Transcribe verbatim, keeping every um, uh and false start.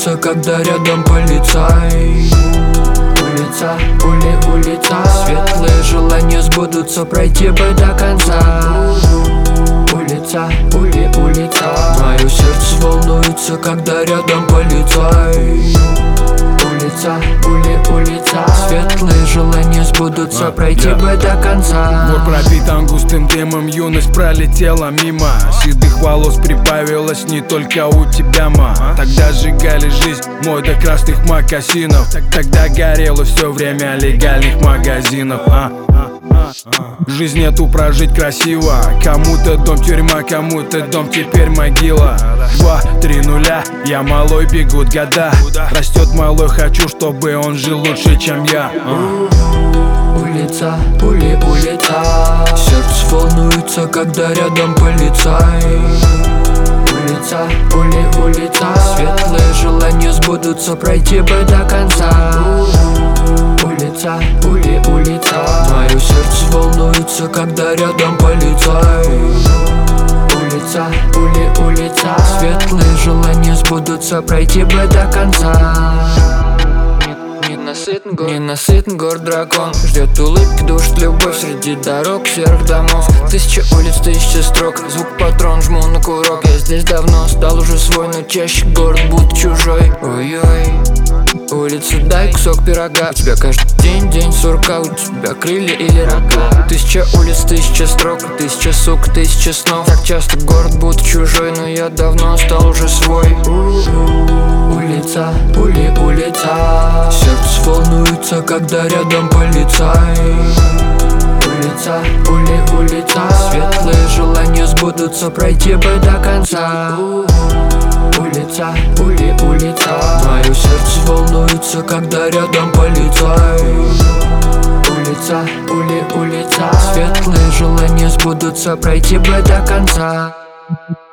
волнуются, когда рядом полицай. Улица, ули, улица, светлые желания сбудутся, пройти бы до конца. Улица, ули, улица, мое сердце волнуется, когда рядом полицай. Улица, ули, улица, светлые желания сбудутся, пройти бы до конца. Двор пропитан густым дымом, юность пролетела мимо. Седых волос прибавилось не только у тебя, ма. Тогда сжигали жизнь мой до красных мокасинов. Тогда горело все время легальных магазинов, а? Жизнь нету прожить красиво. Кому-то дом тюрьма, кому-то дом теперь могила. Два, три нуля, я малой, бегут года. Растет малой, хочу, чтобы он жил лучше, чем я. Улица, ули, улица, сердце волнуется, когда рядом полицай. Улица, ули, улица, светлые желания сбудутся, пройти бы до конца. Улица, ули, улица, мое сердце волнуется, когда рядом полицай. Улица, ули, улица, светлые желания сбудутся, пройти бы до конца. Ненасытный город, ненасытный город дракон, ждет улыбки, душит любовь среди дорог серых домов. Тысяча улиц, тысяча строк, звук патрон, жму на курок. Я здесь давно, стал уже свой, но чаще город будто чужой. Ой-ой, улица, дай кусок пирога. У тебя каждый день день сурка, у тебя крылья или рога. Тысяча улиц, тысяча строк, тысяча сук, тысяча снов. Так часто город будто чужой, но я давно стал уже свой. Улица, ули, улица, сердце волнуется, когда рядом полицай. Улица, ули, улица, светлые желания сбудутся, пройти бы до конца. Улица, ули, улица, мое сердце волнуется, когда рядом полицай. Улица, ули, улица, светлые желания сбудутся, пройти бы до конца.